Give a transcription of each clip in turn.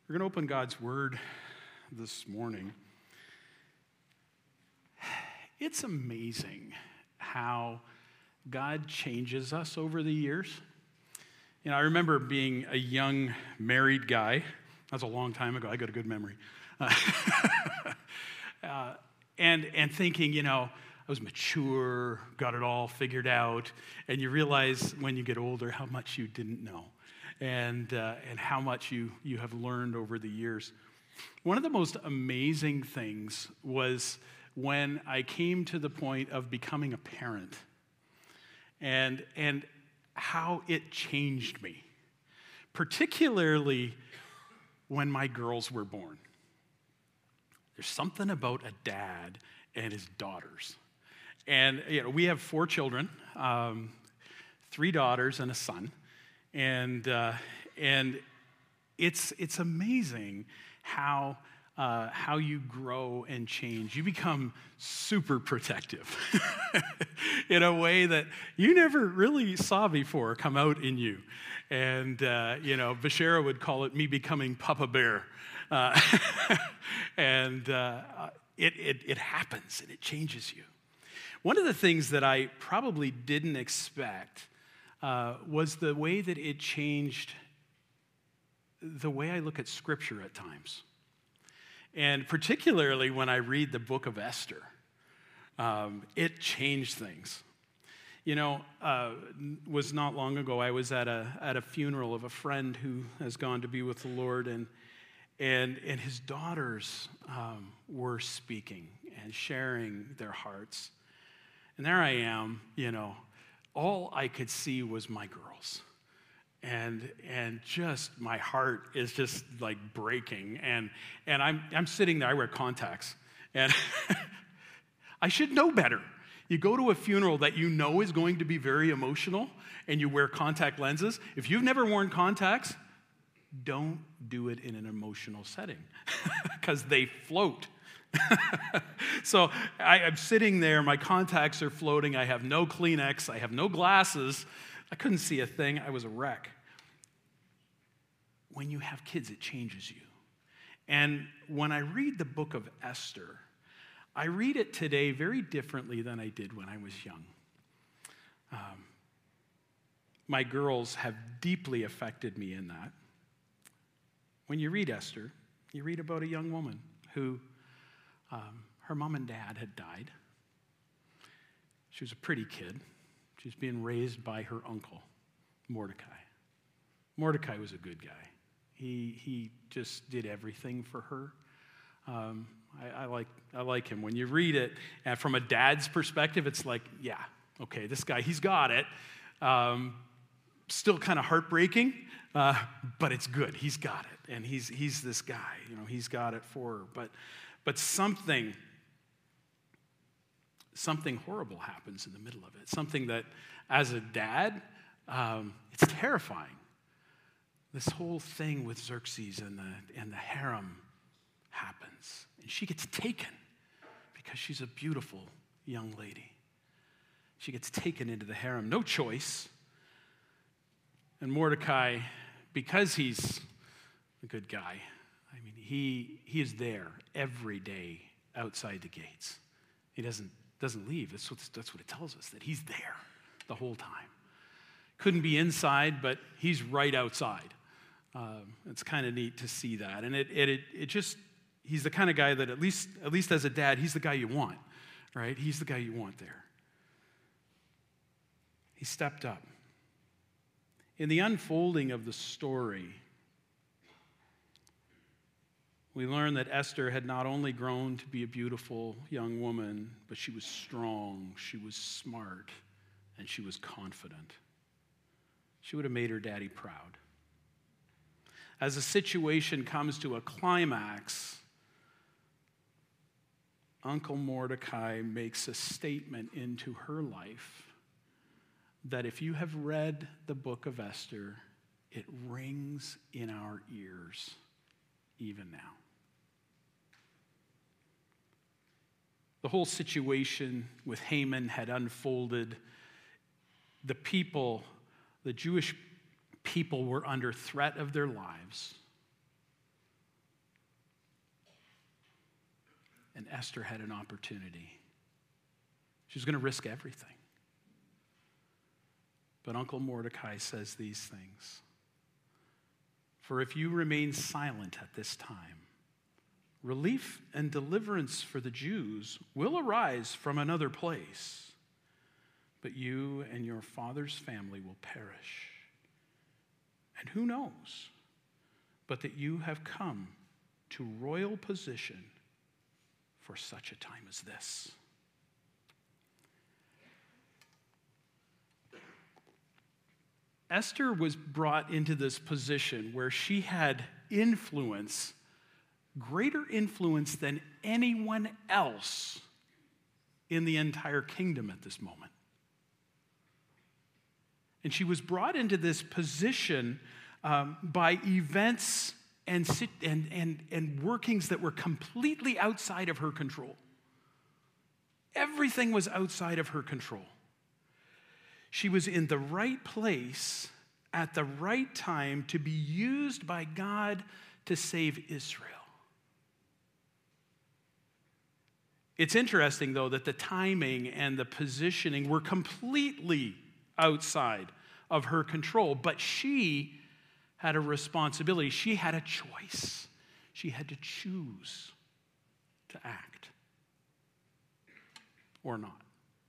We're going to open God's Word this morning. It's amazing how God changes us over the years. You know, I remember being a young married guy. That's a long time ago. I got a good memory. And thinking, you know, I was mature, got it all figured out, and you realize when you get older how much you didn't know, and how much you have learned over the years. One of the most amazing things was when I came to the point of becoming a parent, and how it changed me, particularly when my girls were born. There's something about a dad and his daughters. And you know, we have 4 children, 3 daughters and a son. And it's amazing how you grow and change. You become super protective in a way that you never really saw before come out in you. And, you know, Bashara would call it me becoming Papa Bear. It happens and it changes you. One of the things that I probably didn't expect was the way that it changed the way I look at Scripture at times. And particularly when I read the book of Esther, it changed things. You know, was not long ago, I was at a funeral of a friend who has gone to be with the Lord, and his daughters were speaking and sharing their hearts. And there I am, you know, all I could see was my girls. And just my heart is just like breaking. And I'm sitting there, I wear contacts. And I should know better. You go to a funeral that you know is going to be very emotional and you wear contact lenses. If you've never worn contacts, don't do it in an emotional setting because they float. So I'm sitting there, my contacts are floating, I have no Kleenex, I have no glasses, I couldn't see a thing, I was a wreck. When you have kids, it changes you. And when I read the book of Esther, I read it today very differently than I did when I was young. My girls have deeply affected me in that. When you read Esther, you read about a young woman who her mom and dad had died. She was a pretty kid. She was being raised by her uncle, Mordecai. Mordecai was a good guy. He just did everything for her. I like him. When you read it, and from a dad's perspective, it's like, yeah, okay, this guy, he's got it. Still kind of heartbreaking, but it's good. He's got it, and he's this guy. You know, he's got it for her. But something horrible happens in the middle of it. Something that, as a dad, it's terrifying. This whole thing with Xerxes and the harem happens. And she gets taken because she's a beautiful young lady. She gets taken into the harem. No choice. And Mordecai, because he's a good guy, I mean, he is there every day outside the gates. He doesn't leave. That's what it tells us, that he's there the whole time. Couldn't be inside, but he's right outside. It's kind of neat to see that. And it just, he's the kind of guy that at least as a dad, he's the guy you want, right? He's the guy you want there. He stepped up. In the unfolding of the story, we learn that Esther had not only grown to be a beautiful young woman, but she was strong, she was smart, and she was confident. She would have made her daddy proud. As the situation comes to a climax, Uncle Mordecai makes a statement into her life that if you have read the book of Esther, it rings in our ears even now. The whole situation with Haman had unfolded. The Jewish people were under threat of their lives. And Esther had an opportunity. She was going to risk everything. But Uncle Mordecai says these things. For if you remain silent at this time, relief and deliverance for the Jews will arise from another place, but you and your father's family will perish. And who knows but that you have come to royal position for such a time as this. Esther was brought into this position where she had influence, greater influence than anyone else in the entire kingdom at this moment. And she was brought into this position by events and workings that were completely outside of her control. Everything was outside of her control. She was in the right place at the right time to be used by God to save Israel. It's interesting, though, that the timing and the positioning were completely outside of her control, but she had a responsibility. She had a choice. She had to choose to act or not.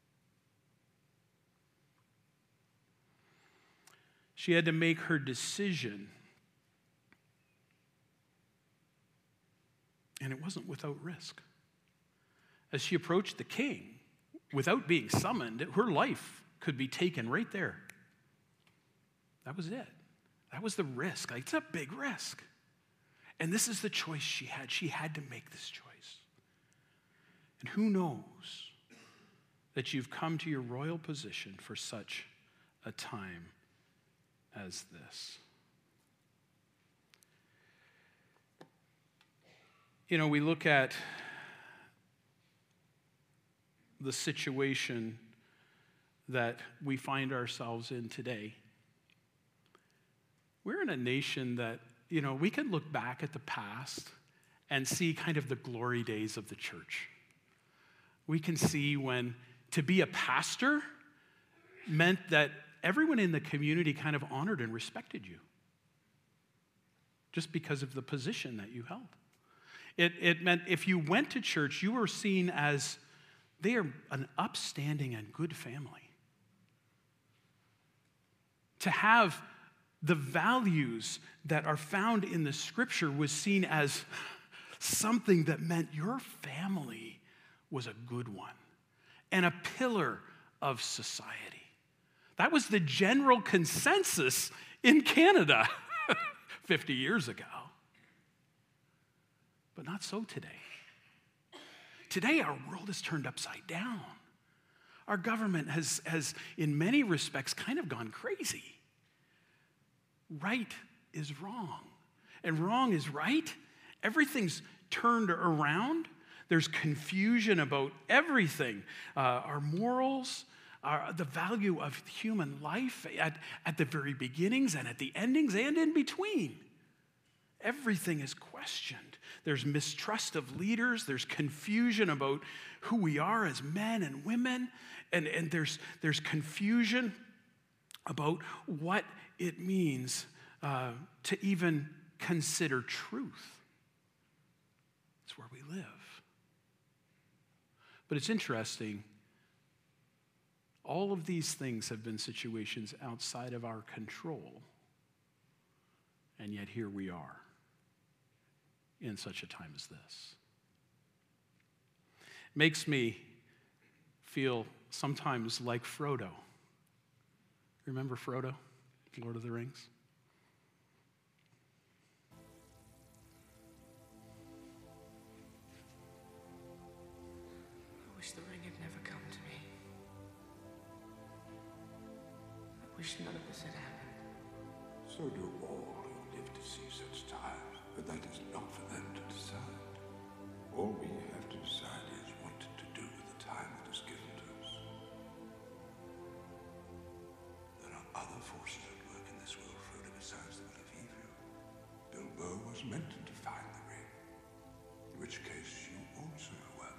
She had to make her decision, and it wasn't without risk. As she approached the king, without being summoned, her life could be taken right there. That was it. That was the risk. It's a big risk. And this is the choice she had. She had to make this choice. And who knows that you've come to your royal position for such a time as this. You know, we look at the situation that we find ourselves in today. We're in a nation that, you know, we can look back at the past and see kind of the glory days of the church. We can see when to be a pastor meant that everyone in the community kind of honored and respected you just because of the position that you held. It meant if you went to church, you were seen as they are an upstanding and good family. To have the values that are found in the scripture was seen as something that meant your family was a good one and a pillar of society. That was the general consensus in Canada 50 years ago. But not so today. Today, our world is turned upside down. Our government has, in many respects, kind of gone crazy. Right is wrong, and wrong is right. Everything's turned around. There's confusion about everything. Our morals, the value of human life at the very beginnings and at the endings and in between. Everything is questioned. There's mistrust of leaders. There's confusion about who we are as men and women. And there's confusion about what it means to even consider truth. It's where we live. But it's interesting. All of these things have been situations outside of our control. And yet here we are in such a time as this. Makes me feel sometimes like Frodo. Remember Frodo, Lord of the Rings? I wish the ring had never come to me. I wish none of this had happened. So do all who live to see such times, but that is not for them to decide. All we have to decide is what to do with the time that is given to us. There are other forces at work in this world, Frodo, besides the will of evil. Bilbo was meant to find the ring, in which case you also were.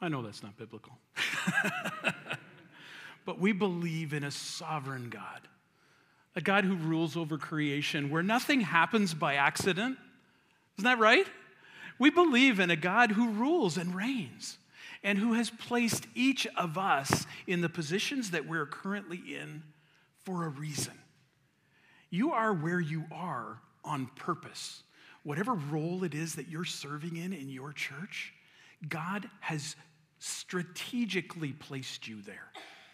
I know that's not biblical. But we believe in a sovereign God, a God who rules over creation, where nothing happens by accident. Isn't that right? We believe in a God who rules and reigns, and who has placed each of us in the positions that we're currently in for a reason. You are where you are on purpose. Whatever role it is that you're serving in your church, God has strategically placed you there.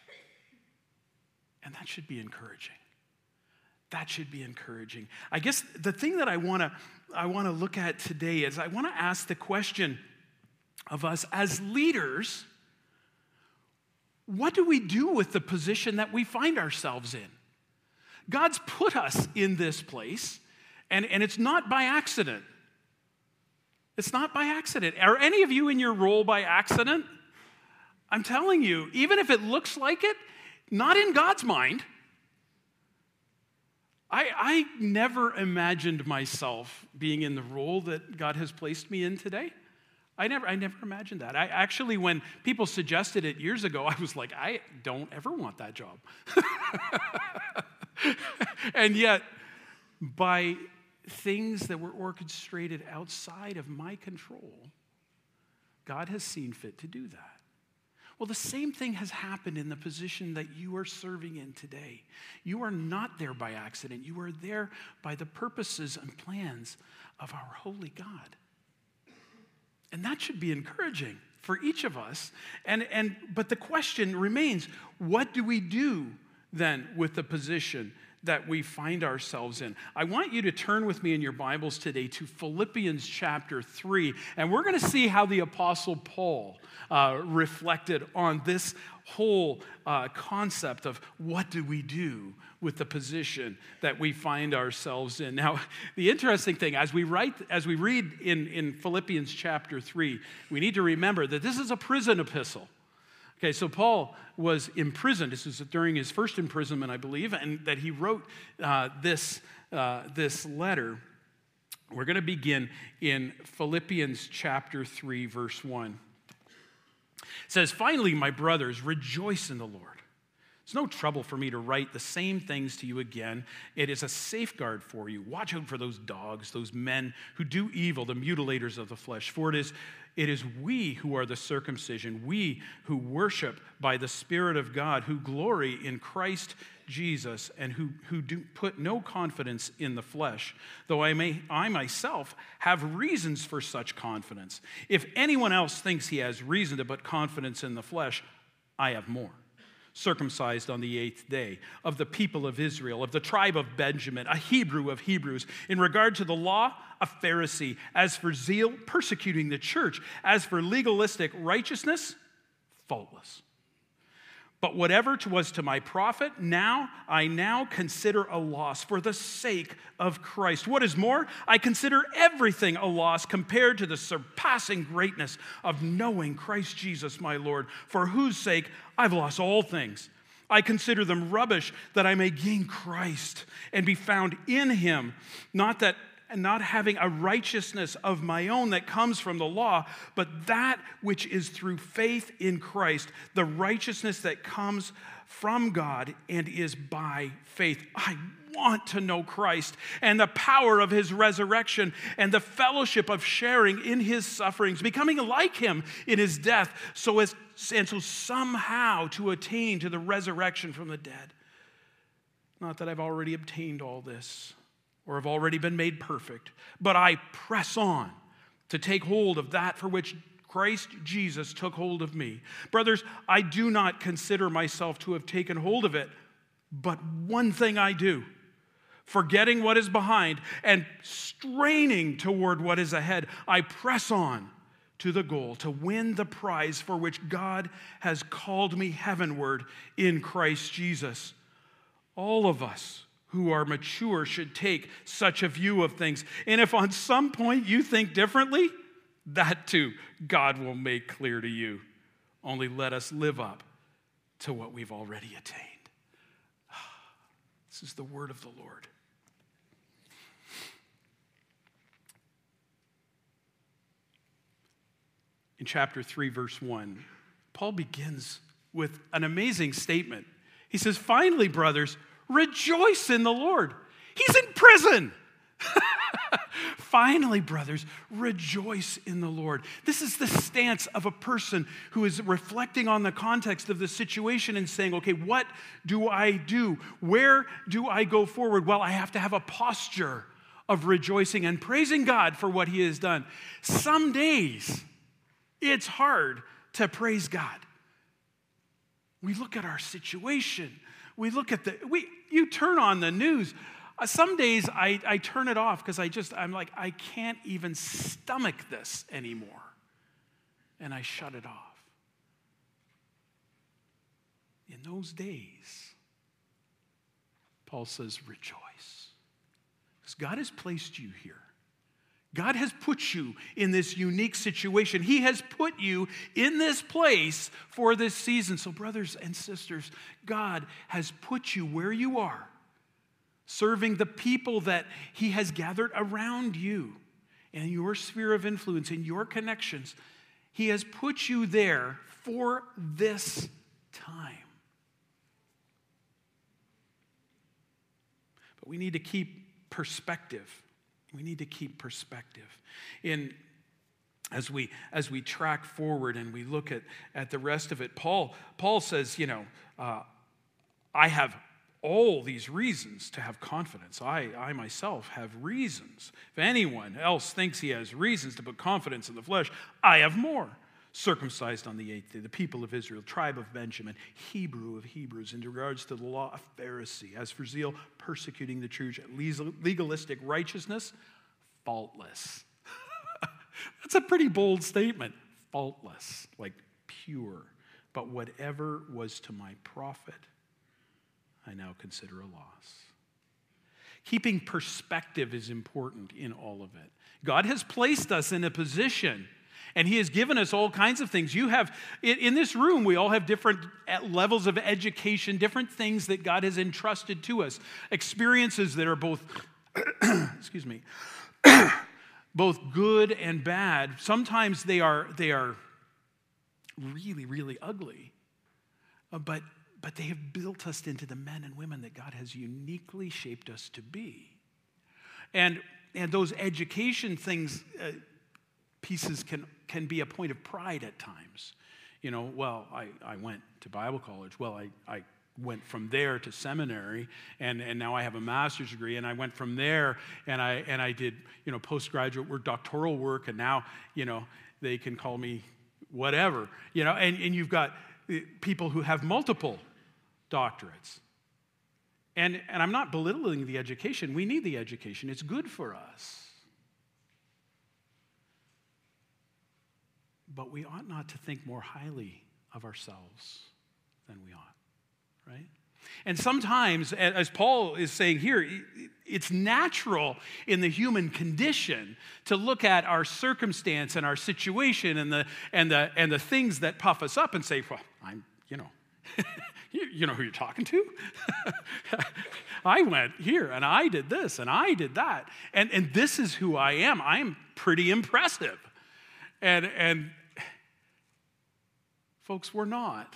And that should be encouraging. That should be encouraging. I guess the thing that I want to look at today is I want to ask the question of us as leaders, what do we do with the position that we find ourselves in? God's put us in this place, and it's not by accident. It's not by accident. Are any of you in your role by accident? I'm telling you, even if it looks like it, not in God's mind. I never imagined myself being in the role that God has placed me in today. I never imagined that. I actually, when people suggested it years ago, I was like, I don't ever want that job. And yet, by things that were orchestrated outside of my control, God has seen fit to do that. Well, the same thing has happened in the position that you are serving in today. You are not there by accident. You are there by the purposes and plans of our holy God. And that should be encouraging for each of us. But the question remains, what do we do then with the position that we find ourselves in? I want you to turn with me in your Bibles today to Philippians chapter 3, and we're going to see how the Apostle Paul reflected on this whole concept of what do we do with the position that we find ourselves in. Now, the interesting thing, as we read in Philippians chapter 3, we need to remember that this is a prison epistle. Okay, so Paul was imprisoned. This was during his first imprisonment, I believe, and that he wrote this letter. We're going to begin in Philippians chapter 3, verse 1. It says, "Finally, my brothers, rejoice in the Lord. It's no trouble for me to write the same things to you again. It is a safeguard for you. Watch out for those dogs, those men who do evil, the mutilators of the flesh. For it is we who are the circumcision, we who worship by the Spirit of God, who glory in Christ Jesus, and who do put no confidence in the flesh, though I myself have reasons for such confidence. If anyone else thinks he has reason to put confidence in the flesh, I have more. Circumcised on the 8th day, of the people of Israel, of the tribe of Benjamin, a Hebrew of Hebrews. In regard to the law, a Pharisee. As for zeal, persecuting the church. As for legalistic righteousness, faultless. But whatever was to my profit, I now consider a loss for the sake of Christ. What is more, I consider everything a loss compared to the surpassing greatness of knowing Christ Jesus my Lord, for whose sake I've lost all things. I consider them rubbish that I may gain Christ and be found in him, not having a righteousness of my own that comes from the law, but that which is through faith in Christ, the righteousness that comes from God and is by faith. I want to know Christ and the power of his resurrection and the fellowship of sharing in his sufferings, becoming like him in his death, so somehow to attain to the resurrection from the dead. Not that I've already obtained all this, or have already been made perfect, but I press on to take hold of that for which Christ Jesus took hold of me. Brothers, I do not consider myself to have taken hold of it, but one thing I do, forgetting what is behind and straining toward what is ahead, I press on to the goal to win the prize for which God has called me heavenward in Christ Jesus. All of us who are mature should take such a view of things. And if on some point you think differently, that too God will make clear to you. Only let us live up to what we've already attained. This is the word of the Lord. in chapter 3, verse 1, Paul begins with an amazing statement. He says, finally, brothers, rejoice in the Lord. He's in prison. Finally, brothers, rejoice in the Lord. This is the stance of a person who is reflecting on the context of the situation and saying, okay, what do I do? Where do I go forward? Well, I have to have a posture of rejoicing and praising God for what he has done. Some days, it's hard to praise God. We look at our situation. We look at you turn on the news. Some days I turn it off because I'm like, I can't even stomach this anymore. And I shut it off. In those days, Paul says, rejoice. Because God has placed you here. God has put you in this unique situation. He has put you in this place for this season. So brothers and sisters, God has put you where you are, serving the people that he has gathered around you in your sphere of influence, in your connections. He has put you there for this time. But we need to keep perspective. We need to keep perspective. As we track forward and we look at the rest of it, Paul says, I have all these reasons to have confidence. I myself have reasons. If anyone else thinks he has reasons to put confidence in the flesh, I have more. Circumcised on the 8th day, the people of Israel, tribe of Benjamin, Hebrew of Hebrews, in regards to the law, a Pharisee. As for zeal, persecuting the church, legalistic righteousness, faultless. That's a pretty bold statement. Faultless, like pure. But whatever was to my profit, I now consider a loss. Keeping perspective is important in all of it. God has placed us in a position, and he has given us all kinds of things. You have, in this room, we all have different levels of education, different things that God has entrusted to us. Experiences that are both, excuse me, both good and bad. Sometimes they are really, really ugly. But they have built us into the men and women that God has uniquely shaped us to be. And those education things, pieces can be a point of pride at times. I went to Bible college. Well, I went from there to seminary, and now I have a master's degree, and I went from there, and I did, postgraduate work, doctoral work, and now, they can call me whatever, and you've got people who have multiple doctorates. And I'm not belittling the education. We need the education. It's good for us. But we ought not to think more highly of ourselves than we ought, right? And sometimes, as Paul is saying here, it's natural in the human condition to look at our circumstance and our situation and the things that puff us up and say, well, I'm, you know who you're talking to? I went here and I did this and I did that. And this is who I am. I'm pretty impressive. And folks, we're not.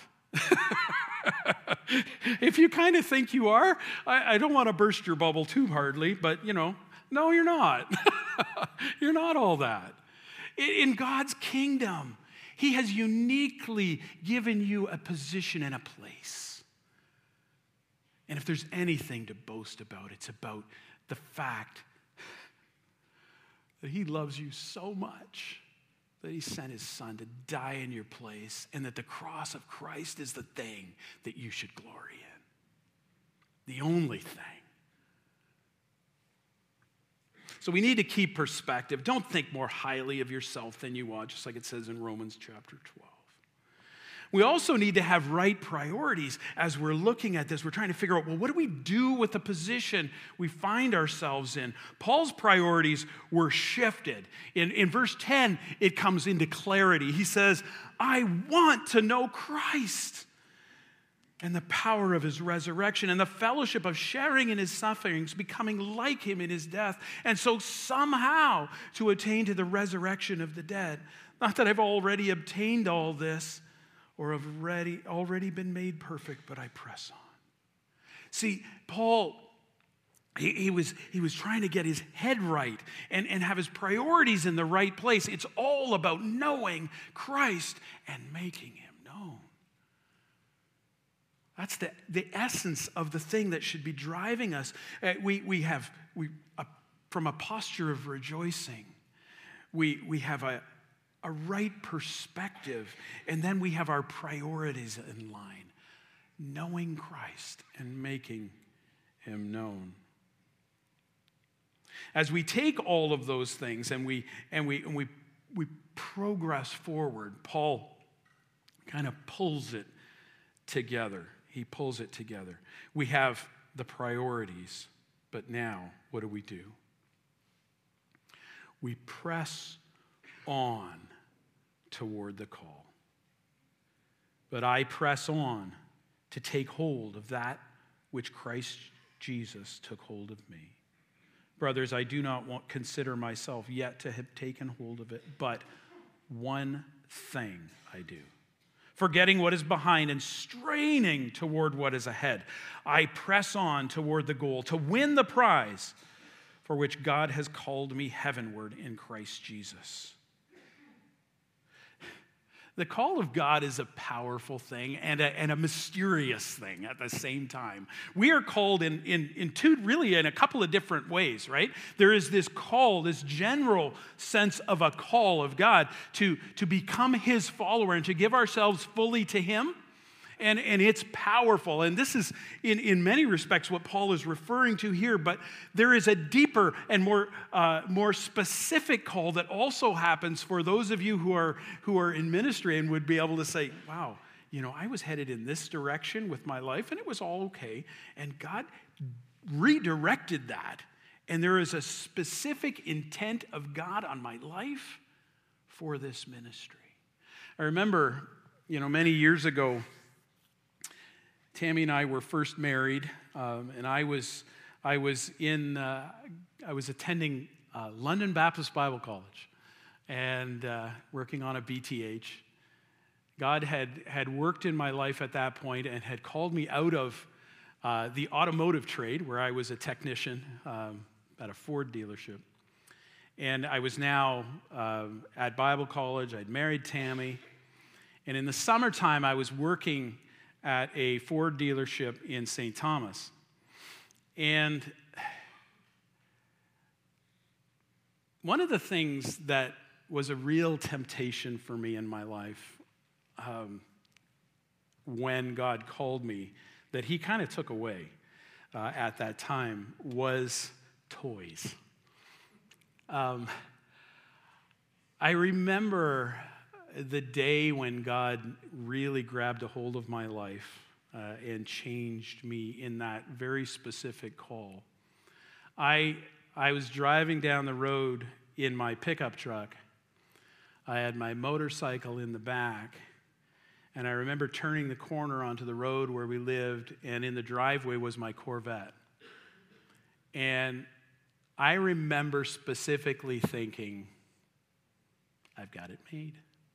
If you kind of think you are, I don't want to burst your bubble too hardly, but no, you're not. You're not all that. In God's kingdom, he has uniquely given you a position and a place. And if there's anything to boast about, it's about the fact that he loves you so much that he sent his son to die in your place, and that the cross of Christ is the thing that you should glory in. The only thing. So we need to keep perspective. Don't think more highly of yourself than you ought, just like it says in Romans chapter 12. We also need to have right priorities as we're looking at this. We're trying to figure out, well, what do we do with the position we find ourselves in? Paul's priorities were shifted. In verse 10, it comes into clarity. He says, I want to know Christ and the power of his resurrection and the fellowship of sharing in his sufferings, becoming like him in his death, and so somehow to attain to the resurrection of the dead. Not that I've already obtained all this or have already been made perfect, but I press on. See, Paul, he was trying to get his head right and have his priorities in the right place. It's all about knowing Christ and making him known. That's the essence of the thing that should be driving us. From a posture of rejoicing, we have a right perspective, and then we have our priorities in line. Knowing Christ and making him known. As we take all of those things and we progress forward, Paul kind of pulls it together. He pulls it together. We have the priorities, but now what do? We press on toward the call. But I press on to take hold of that which Christ Jesus took hold of me. Brothers, I do not consider myself yet to have taken hold of it, but one thing I do. Forgetting what is behind and straining toward what is ahead, I press on toward the goal to win the prize for which God has called me heavenward in Christ Jesus. The call of God is a powerful thing and a mysterious thing at the same time. We are called in a couple of different ways, right? There is this call, this general sense of a call of God to become his follower and to give ourselves fully to him. And it's powerful. And this is, in many respects, what Paul is referring to here. But there is a deeper and more specific call that also happens for those of you who are in ministry and would be able to say, wow, I was headed in this direction with my life, and it was all okay. And God redirected that. And there is a specific intent of God on my life for this ministry. I remember, many years ago, Tammy and I were first married, and I was attending London Baptist Bible College and working on a BTH. God had worked in my life at that point and had called me out of the automotive trade, where I was a technician at a Ford dealership. And I was now at Bible college. I'd married Tammy. And in the summertime, I was working at a Ford dealership in St. Thomas. And one of the things that was a real temptation for me in my life when God called me, that he kind of took away at that time, was toys. I remember the day when God really grabbed a hold of my life and changed me in that very specific call. I was driving down the road in my pickup truck. I had my motorcycle in the back, and I remember turning the corner onto the road where we lived, and in the driveway was my Corvette. And I remember specifically thinking, I've got it made.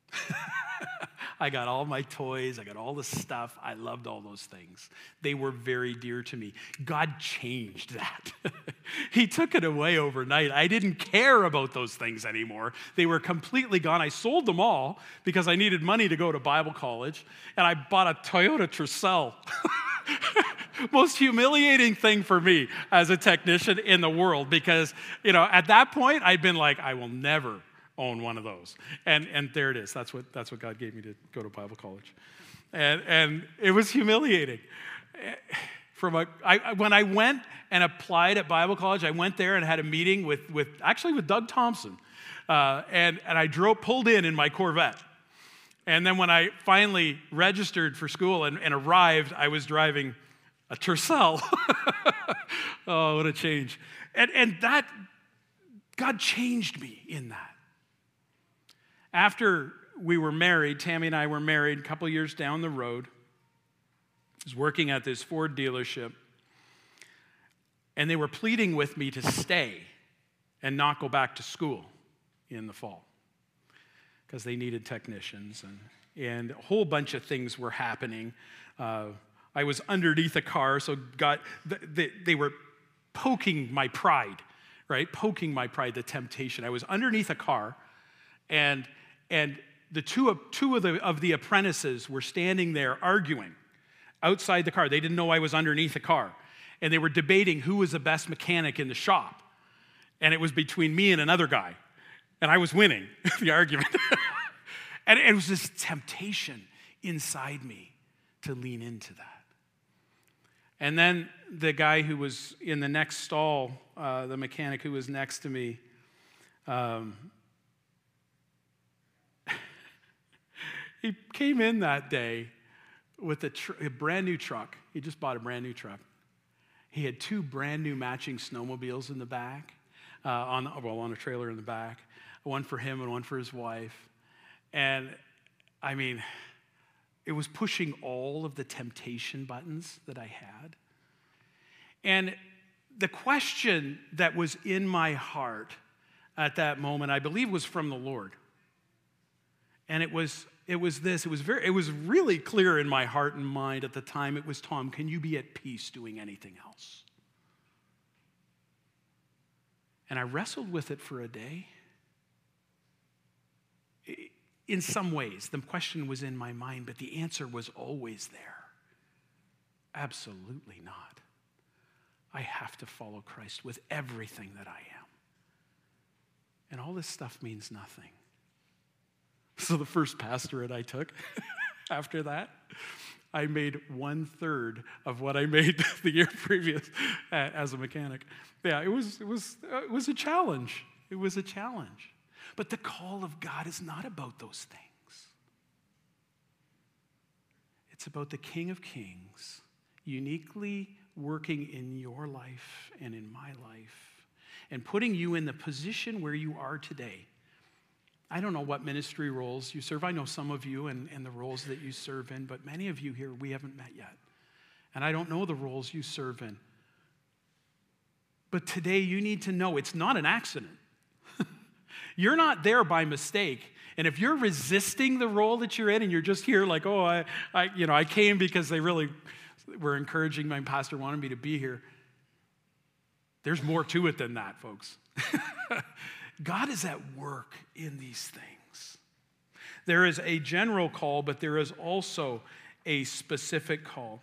I got all my toys. I got all the stuff. I loved all those things. They were very dear to me. God changed that. He took it away overnight. I didn't care about those things anymore. They were completely gone. I sold them all because I needed money to go to Bible college, and I bought a Toyota Tercel. Most humiliating thing for me as a technician in the world, because, at that point, I'd been like, I will never own one of those. And there it is. That's what God gave me to go to Bible college. And it was humiliating. When I went and applied at Bible college, I went there and had a meeting with Doug Thompson. And I pulled in my Corvette. And then when I finally registered for school and arrived, I was driving a Tercel. Oh, what a change. And that, God changed me in that. After we were married, Tammy and I were married a couple years down the road. I was working at this Ford dealership, and they were pleading with me to stay and not go back to school in the fall. because they needed technicians, and a whole bunch of things were happening. I was underneath a car, so they were poking my pride, right? Poking my pride, the temptation. I was underneath a car, and the two of the apprentices were standing there arguing outside the car. They didn't know I was underneath the car, and they were debating who was the best mechanic in the shop, and it was between me and another guy, and I was winning the argument. And it was this temptation inside me to lean into that. And then the guy who was in the next stall, the mechanic who was next to me, he came in that day with a brand new truck. He just bought a brand new truck. He had 2 brand new matching snowmobiles in the back, on a trailer in the back, one for him and one for his wife. And I mean, it was pushing all of the temptation buttons that I had. And the question that was in my heart at that moment, I believe, was from the Lord. And it was this. It was really clear in my heart and mind at the time. It was, Tom, can you be at peace doing anything else? And I wrestled with it for a day. In some ways, the question was in my mind, but the answer was always there. Absolutely not. I have to follow Christ with everything that I am. And all this stuff means nothing. So the first pastorate I took after that, I made 1/3 of what I made the year previous as a mechanic. Yeah, it was a challenge. It was a challenge. But the call of God is not about those things. It's about the King of Kings uniquely working in your life and in my life and putting you in the position where you are today. I don't know what ministry roles you serve. I know some of you and the roles that you serve in, but many of you here we haven't met yet. And I don't know the roles you serve in. But today you need to know it's not an accident. You're not there by mistake. And if you're resisting the role that you're in and you're just here like, oh, I came because they really were encouraging my pastor wanted me to be here. There's more to it than that, folks. God is at work in these things. There is a general call, but there is also a specific call.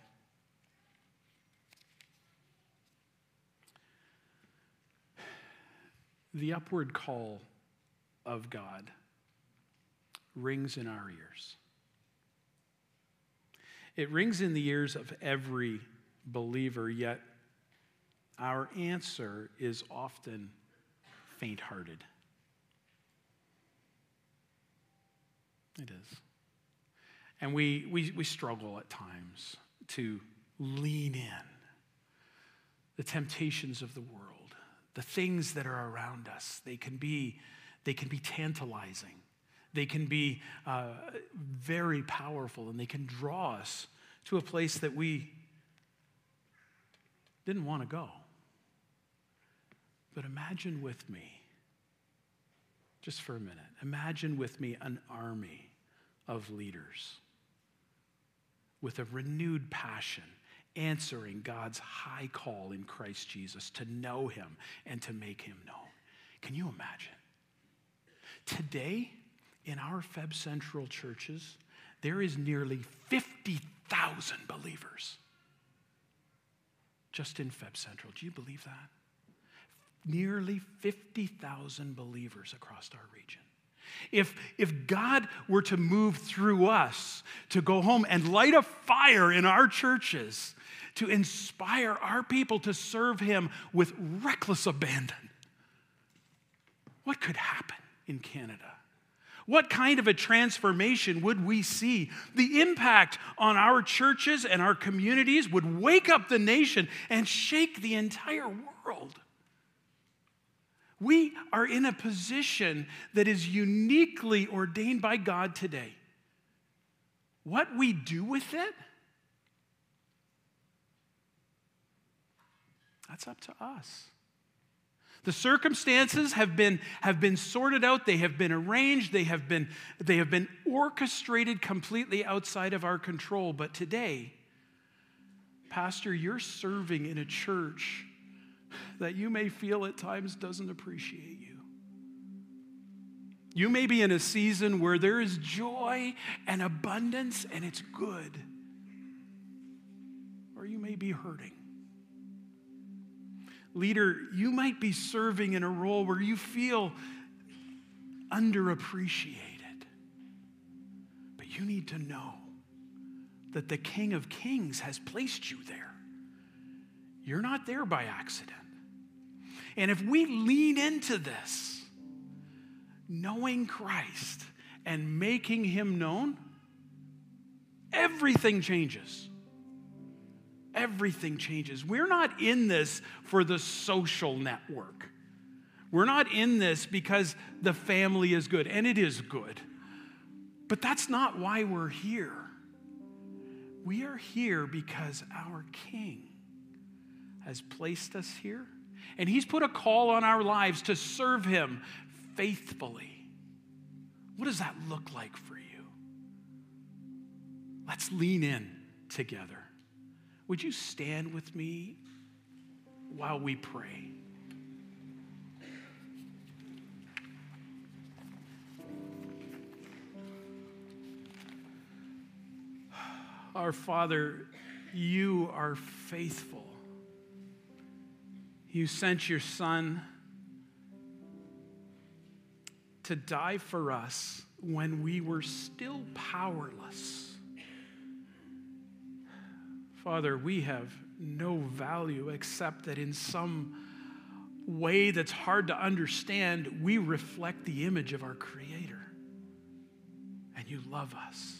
The upward call of God rings in our ears. It rings in the ears of every believer, yet our answer is often faint-hearted. It is. And we struggle at times to lean in. The temptations of the world, the things that are around us, they can be tantalizing. They can be very powerful, and they can draw us to a place that we didn't want to go. But imagine with me, just for a minute, imagine with me an army of leaders with a renewed passion answering God's high call in Christ Jesus to know him and to make him known. Can you imagine? Today, in our Feb Central churches, there is nearly 50,000 believers just in Feb Central. Do you believe that? Nearly 50,000 believers across our region. If God were to move through us to go home and light a fire in our churches to inspire our people to serve him with reckless abandon, what could happen in Canada? What kind of a transformation would we see? The impact on our churches and our communities would wake up the nation and shake the entire world. We are in a position that is uniquely ordained by God today. What we do with it, that's up to us. The circumstances have been sorted out. They have been arranged. They have been orchestrated completely outside of our control. But today, Pastor, you're serving in a church that you may feel at times doesn't appreciate you. You may be in a season where there is joy and abundance and it's good. Or you may be hurting. Leader, you might be serving in a role where you feel underappreciated. But you need to know that the King of Kings has placed you there. You're not there by accident. And if we lean into this, knowing Christ and making him known, everything changes. Everything changes. We're not in this for the social network. We're not in this because the family is good, and it is good. But that's not why we're here. We are here because our King has placed us here, and he's put a call on our lives to serve him faithfully. What does that look like for you? Let's lean in together. Would you stand with me while we pray? Our Father, you are faithful. You sent your Son to die for us when we were still powerless. Father, we have no value except that in some way that's hard to understand, we reflect the image of our Creator. And you love us.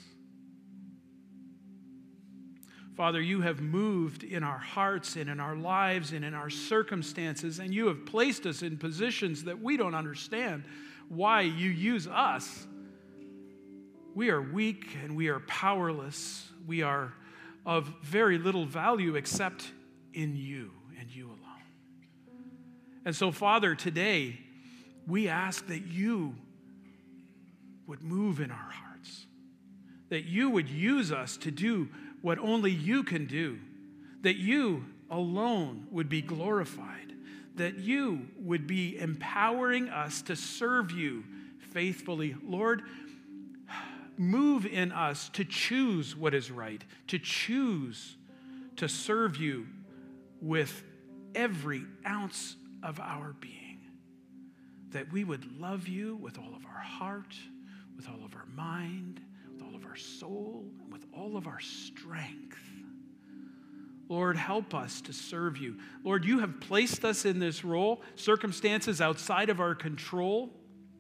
Father, you have moved in our hearts and in our lives and in our circumstances, and you have placed us in positions that we don't understand why you use us. We are weak and we are powerless. We are of very little value except in you and you alone. And so, Father, today we ask that you would move in our hearts, that you would use us to do what only you can do, that you alone would be glorified, that you would be empowering us to serve you faithfully. Lord, move in us to choose what is right, to choose to serve you with every ounce of our being, that we would love you with all of our heart, with all of our mind, with all of our soul, and with all of our strength. Lord, help us to serve you. Lord, you have placed us in this role, circumstances outside of our control.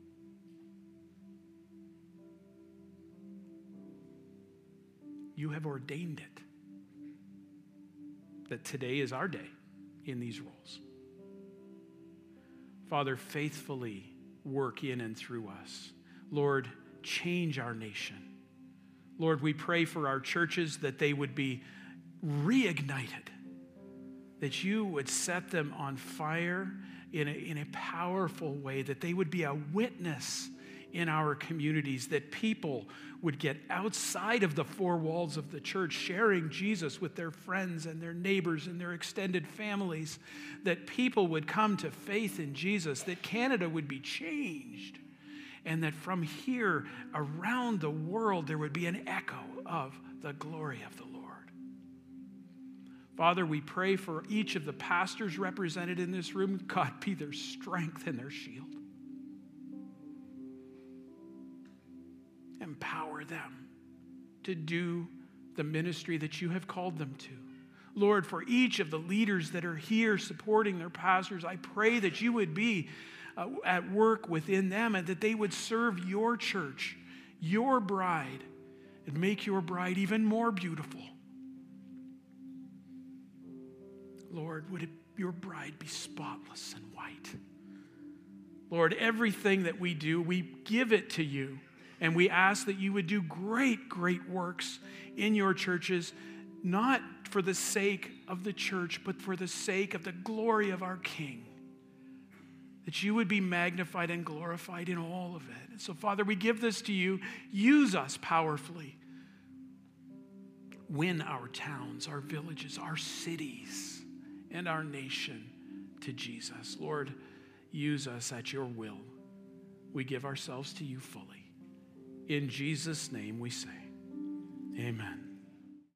You have ordained it, that today is our day in these roles. Father, faithfully work in and through us. Lord, change our nation. Lord, we pray for our churches that they would be reignited, that you would set them on fire in a powerful way, that they would be a witness in our communities, that people would get outside of the four walls of the church, sharing Jesus with their friends and their neighbors and their extended families, that people would come to faith in Jesus, that Canada would be changed, and that from here around the world there would be an echo of the glory of the Lord. Father, we pray for each of the pastors represented in this room. God, be their strength and their shield. Empower them to do the ministry that you have called them to. Lord, for each of the leaders that are here supporting their pastors, I pray that you would be at work within them and that they would serve your church, your bride, and make your bride even more beautiful. Lord, would your bride be spotless and white? Lord, everything that we do, we give it to you. And we ask that you would do great, great works in your churches, not for the sake of the church, but for the sake of the glory of our King. that you would be magnified and glorified in all of it. And so, Father, we give this to you. Use us powerfully. Win our towns, our villages, our cities, and our nation to Jesus. Lord, use us at your will. We give ourselves to you fully. In Jesus' name we say, amen.